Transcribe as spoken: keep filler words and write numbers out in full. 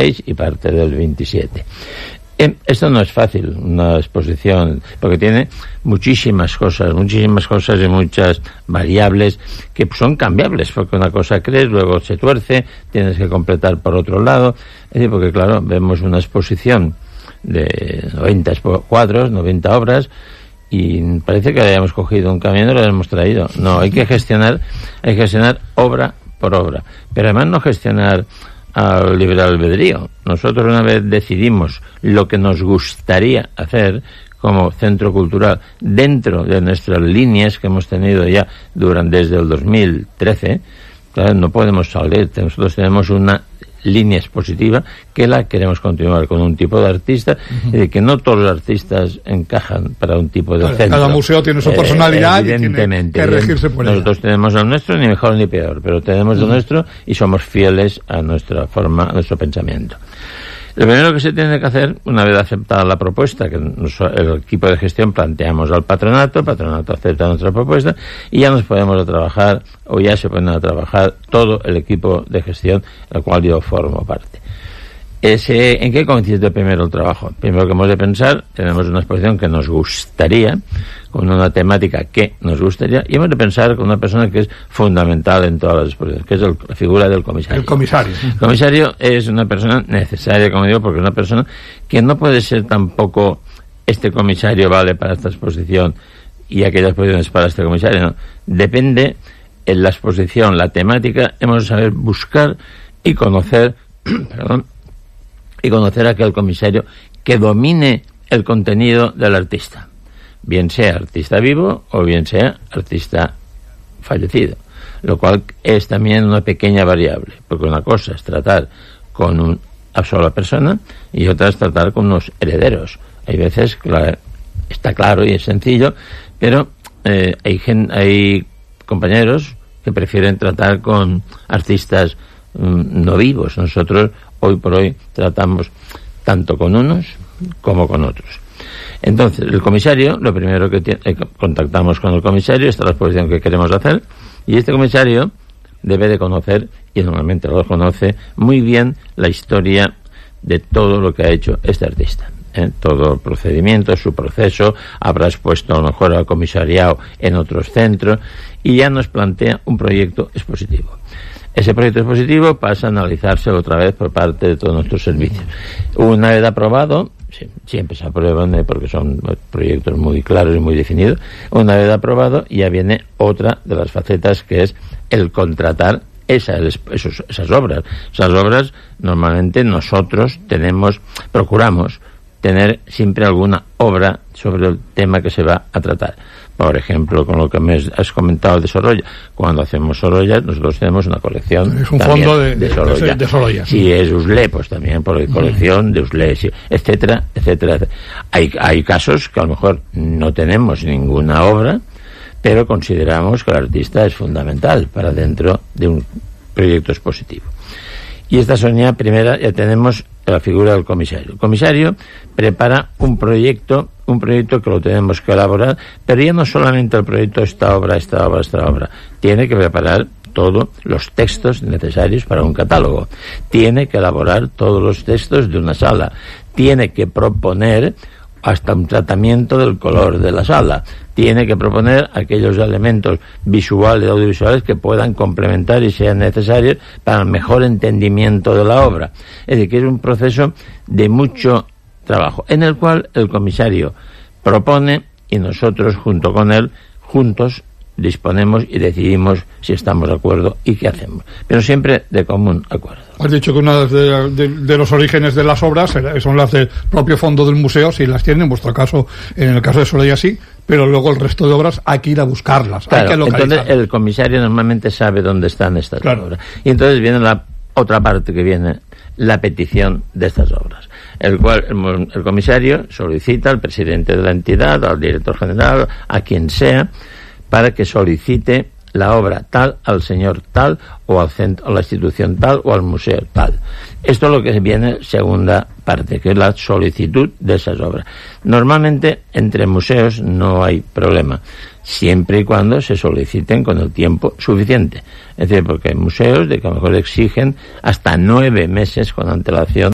veintiséis y parte del veintisiete. Eh, esto no es fácil, una exposición, porque tiene muchísimas cosas, muchísimas cosas y muchas variables que son cambiables, porque una cosa crees, luego se tuerce, tienes que completar por otro lado. Es decir, porque claro, vemos una exposición de noventa cuadros, noventa obras, y parece que hayamos cogido un camión y lo hemos traído. No, hay que gestionar, hay que gestionar obra por obra, pero además no gestionar al libre albedrío. Nosotros una vez decidimos lo que nos gustaría hacer como centro cultural dentro de nuestras líneas que hemos tenido ya durante desde el dos mil trece, claro, no podemos salir. Nosotros tenemos una línea expositiva que la queremos continuar con un tipo de artista, uh-huh. y que no todos los artistas encajan para un tipo de, claro, centro. Cada museo tiene su personalidad, eh, evidentemente, y tiene que regirse por ella. Nosotros tenemos el nuestro, ni mejor ni peor, pero tenemos uh-huh. lo nuestro y somos fieles a nuestra forma, a nuestro pensamiento. Lo primero que se tiene que hacer, una vez aceptada la propuesta que el equipo de gestión planteamos al patronato, el patronato acepta nuestra propuesta y ya nos ponemos a trabajar, o ya se ponen a trabajar todo el equipo de gestión, del cual yo formo parte. Ese, ¿en qué consiste primero el trabajo? Primero que hemos de pensar, tenemos una exposición que nos gustaría, con una temática que nos gustaría, y hemos de pensar con una persona que es fundamental en todas las exposiciones, que es el, la figura del comisario. El comisario. El comisario es una persona necesaria, como digo, porque es una persona que no puede ser tampoco este comisario vale para esta exposición y aquella exposición es para este comisario, no. Depende en la exposición, la temática, hemos de saber buscar y conocer, perdón, y conocer a aquel comisario que domine el contenido del artista, bien sea artista vivo o bien sea artista fallecido, lo cual es también una pequeña variable, porque una cosa es tratar con una sola persona y otra es tratar con unos herederos. Hay veces que la, está claro y es sencillo, pero eh, hay, gen, hay compañeros que prefieren tratar con artistas mm, no vivos. Nosotros hoy por hoy tratamos tanto con unos como con otros. Entonces, el comisario, lo primero que tiene, eh, contactamos con el comisario, esta es la exposición que queremos hacer, y este comisario debe de conocer, y normalmente lo conoce muy bien, la historia de todo lo que ha hecho este artista. ¿eh? Todo el procedimiento, su proceso, habrá expuesto a lo mejor al comisariado en otros centros, y ya nos plantea un proyecto expositivo. Ese proyecto expositivo pasa a analizarse otra vez por parte de todos nuestros servicios. Una vez aprobado, sí, siempre se aprueban porque son proyectos muy claros y muy definidos, una vez aprobado ya viene otra de las facetas, que es el contratar esas, esos, esas obras. Esas obras normalmente nosotros tenemos, procuramos tener siempre alguna obra sobre el tema que se va a tratar. Por ejemplo, con lo que me has comentado de Sorolla, cuando hacemos Sorolla, nosotros tenemos una colección. Es un fondo de, de, de, Sorolla. de Sorolla. Si es Uslé, pues también por colección mm. de Uslé, sí, etcétera, etcétera, etcétera. Hay, hay casos que a lo mejor no tenemos ninguna obra, pero consideramos que el artista es fundamental para dentro de un proyecto expositivo. Y esta Sonia primera, ya tenemos la figura del comisario. El comisario prepara un proyecto, un proyecto que lo tenemos que elaborar, pero ya no solamente el proyecto, esta obra, esta obra, esta obra. Tiene que preparar todos los textos necesarios para un catálogo. Tiene que elaborar todos los textos de una sala. Tiene que proponer hasta un tratamiento del color de la sala. Tiene que proponer aquellos elementos visuales y audiovisuales que puedan complementar y sean necesarios para el mejor entendimiento de la obra. Es decir, que es un proceso de mucho trabajo, en el cual el comisario propone y nosotros junto con él, juntos, disponemos y decidimos si estamos de acuerdo y qué hacemos, pero siempre de común acuerdo. Has dicho que uno de, de, de los orígenes de las obras son las del propio fondo del museo, si las tienen, en vuestro caso, en el caso de Sorolla sí, pero luego el resto de obras hay que ir a buscarlas, claro, hay que localizarlas. Entonces el comisario normalmente sabe dónde están estas claro. obras, y entonces viene la otra parte que viene, la petición de estas obras, el cual el, el comisario solicita al presidente de la entidad, al director general, a quien sea, para que solicite la obra tal al señor tal o al centro, a la institución tal o al museo tal. Esto es lo que viene segunda parte, que es la solicitud de esas obras. Normalmente entre museos no hay problema, siempre y cuando se soliciten con el tiempo suficiente. Es decir, porque hay museos de que a lo mejor exigen hasta nueve meses con antelación